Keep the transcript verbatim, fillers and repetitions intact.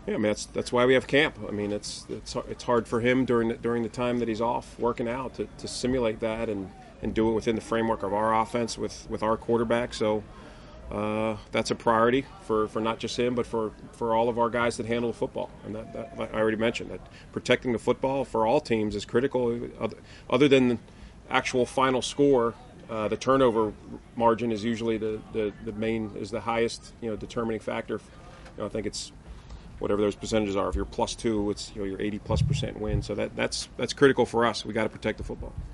Yeah, I mean that's that's why we have camp. I mean it's it's it's hard for him during the, during the time that he's off working out to, to simulate that and, and do it within the framework of our offense with, with our quarterback. So uh, that's a priority for, for not just him, but for, for all of our guys that handle the football. And that, that like I already mentioned that protecting the football for all teams is critical. Other, other than the actual final score, uh, the turnover margin is usually the, the, the main is the highest you know determining factor. You know, I think it's whatever those percentages are. If you're plus two, it's you know you're eighty plus percent win. So that that's that's critical for us. We got to protect the football.